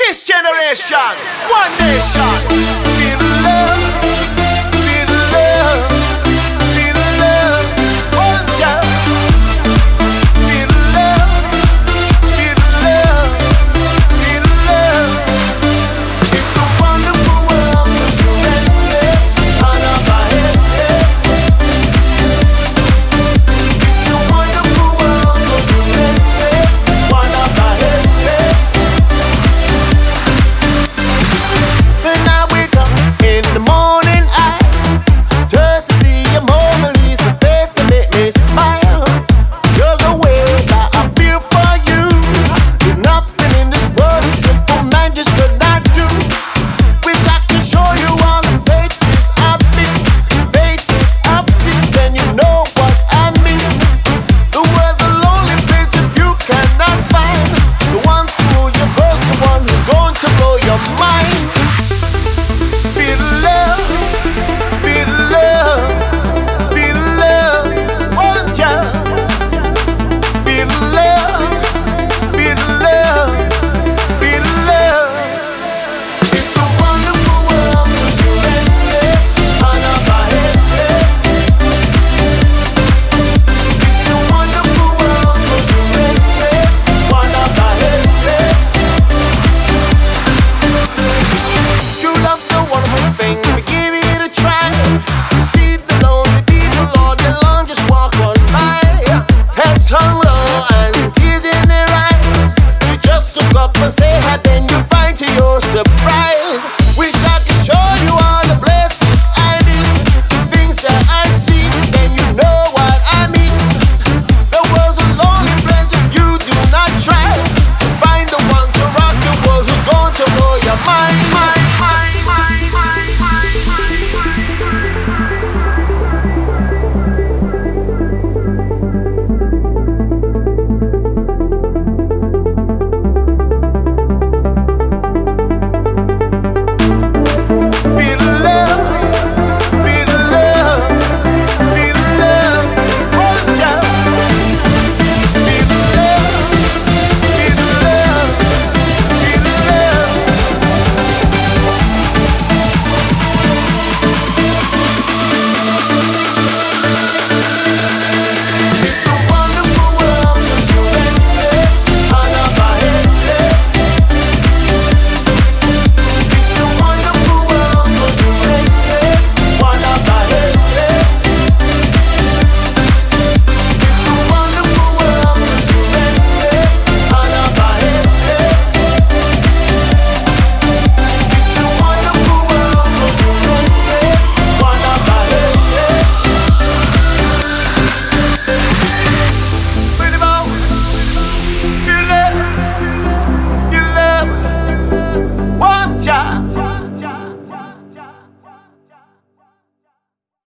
This generation, one nation. Feel the love, feel the love, feel the love. One child. Feel the love, feel the love, feel the love. It's a wonderful world, but you let me on up ahead. It's a wonderful world, but you let me on up ahead. When I wake up in the morning, I turn to see your Mona Lisa face to make me smile. You're the way that I feel for you. There's nothing in this world a simple man just could not do. Wish I could show you all the faces I've been, faces I've seen, then you know what I mean. The world's a lonely place if you cannot find the one to who you're close, the one who's going to blow your mind. Feel the love, feel the love, feel the love, one child. Feel the love, feel the love, feel the love. It's a wonderful world, but you let me on up ahead. It's a wonderful world, but you let me on up ahead. You love the wonderful thing, but give it a try. You see the lonely people all day long just walk on by. Heads hung low and tears in their eyes. You just look up and say hi, then you find to your surprise. Wish I could show you all the blessings I've been, things that I've seen, then you know what I mean. The world's a lonely place if you do not try to find the one to rock the world who's going to blow your mind.